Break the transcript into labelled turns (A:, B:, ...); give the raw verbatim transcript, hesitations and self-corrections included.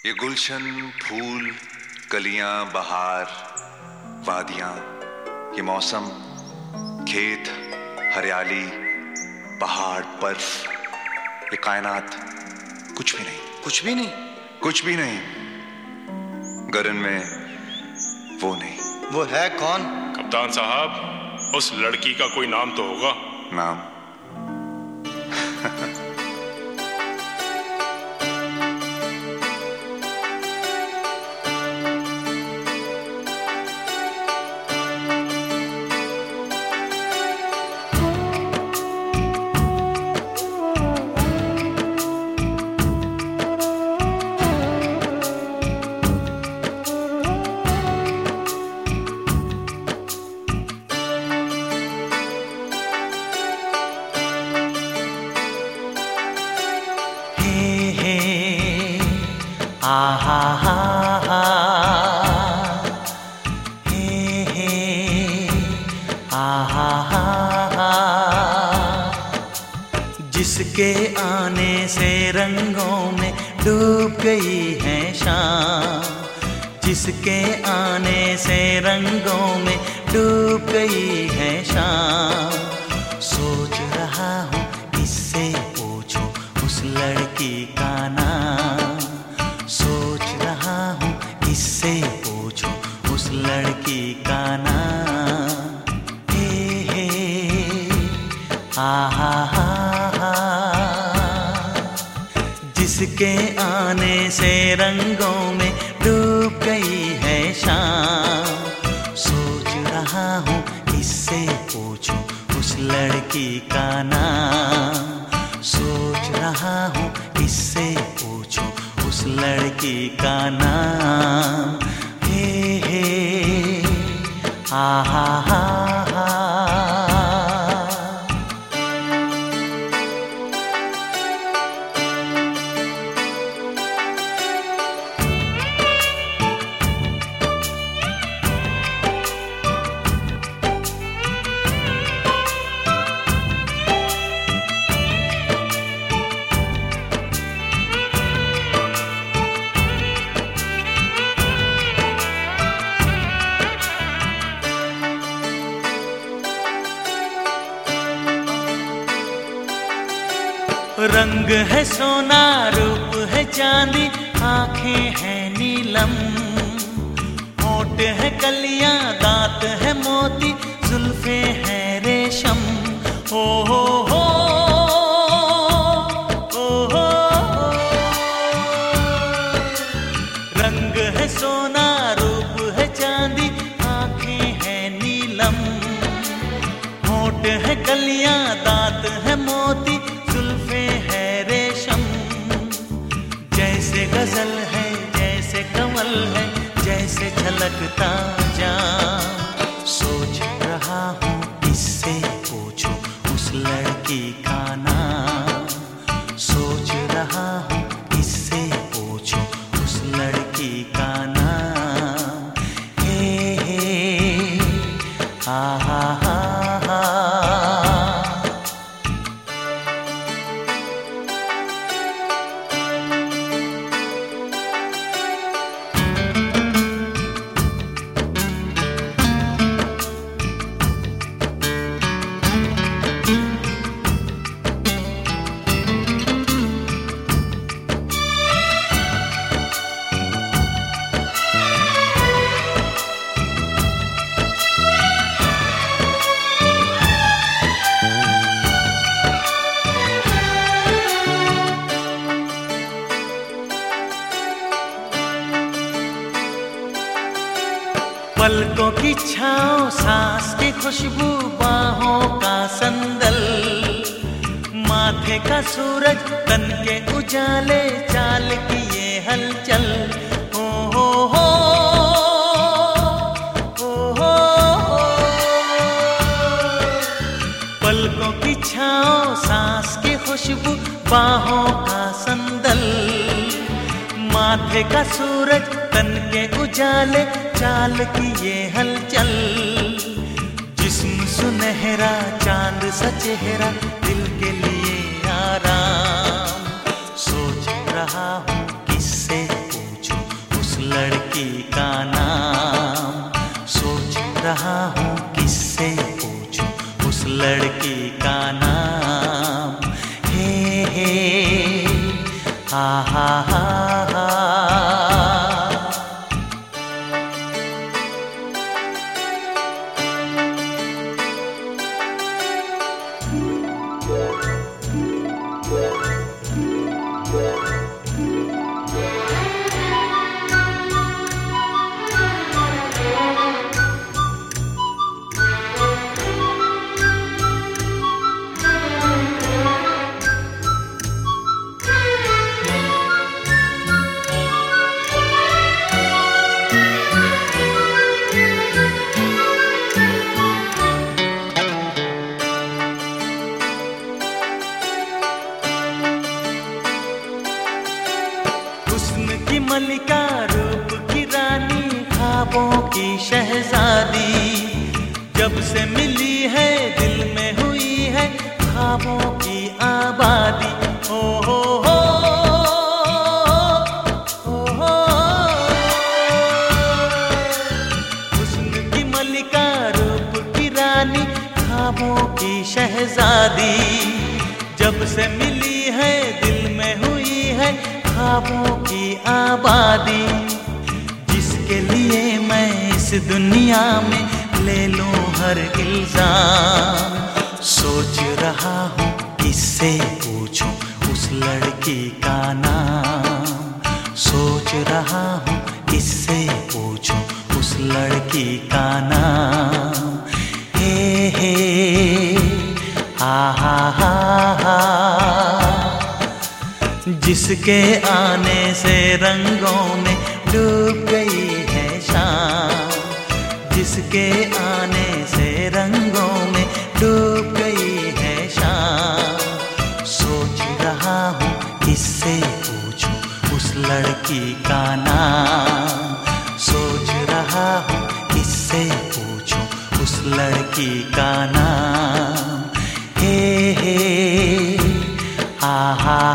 A: ये गुलशन, फूल, कलियां, बहार, वादियां, ये मौसम, खेत, हरियाली, पहाड़, बर्फ, ये कायनात कुछ भी नहीं।
B: कुछ भी नहीं?
A: कुछ भी नहीं अगर इनमें वो नहीं।
B: वो है कौन?
C: कप्तान साहब, उस लड़की का कोई नाम तो होगा।
A: नाम?
D: आहा हा हा हे हे आहा हा हा जिसके आने से रंगों में डूब गई है शाम, जिसके आने से रंगों में डूब गई है शाम। सोच रहा हूँ किससे पूछूं उस लड़की का नाम, सोच रहा हूँ किससे पूछूं उस लड़की का नाम। हे हे आहा हा हा जिसके आने से रंगों में डूब गई है शाम। सोच रहा हूँ किससे पूछूं उस लड़की का नाम, सोच रहा हूँ किससे पूछूं उस लड़की का नाम। हे हे आहा हा हा रंग है सोना, रूप है चांदी, आंखें हैं नीलम, होठ है कलियां, दांत है मोती, जुल्फे हैं रेशम। हो हो हो ओ हो रंग है सोना, रूप है चांदी, आंखें हैं नीलम, होठ है कलियां, दांत है मोती, जुल्फे है रेशम। जैसे गजल है, जैसे कमल है, जैसे झलकता जाम। सोच रहा हूँ किससे पूछूं उस लड़की का नाम, सोच रहा हूँ किससे पूछूं उस लड़की का नाम। हे हे आहा हा हा पलकों की छाँव, सांस की खुशबू, बाहों का संदल, माथे का सूरज, तन के उजाले, चाल की ये हलचल। हो हो हो हो हो पलकों की छाँव, सांस की खुशबू, बाहों का संदल, माथे का सूरज, तन के उजाले, चाल की ये हलचल। जिस्म सुनहरा, चांद सा चेहरा, दिल के लिए आराम। सोच रहा हूँ किससे पूछूं लड़की का नाम। सोच रहा हूँ किससे पूछूं उस लड़की का नाम। हे हे हा हा हा हा। हुस्न की मलिका, रूप की रानी, ख्वाबों की शहजादी, जब से मिली है दिल में हुई है ख्वाबों की आबादी। ओ हो हो ओ हो। हुस्न की मलिका, रूप की रानी, ख्वाबों की शहजादी, जब से मिली है दिल में हुई है ख्वाबों की आबादी। जिसके लिए मैं इस दुनिया में ले लूं हर इल्जाम। सोच रहा हूँ किससे पूछूं उस लड़की का नाम। सोच रहा हूँ किससे पूछूं उस लड़की का नाम। हे हे हा हा हा हा। जिसके आने से रंगों में डूब गई है शाम। जिसके आने से रंगों में डूब गई है शाम। सोच रहा हूँ किससे पूछूं उस लड़की का नाम। सोच रहा हूँ किससे पूछूं उस लड़की का नाम। हे हे हा हा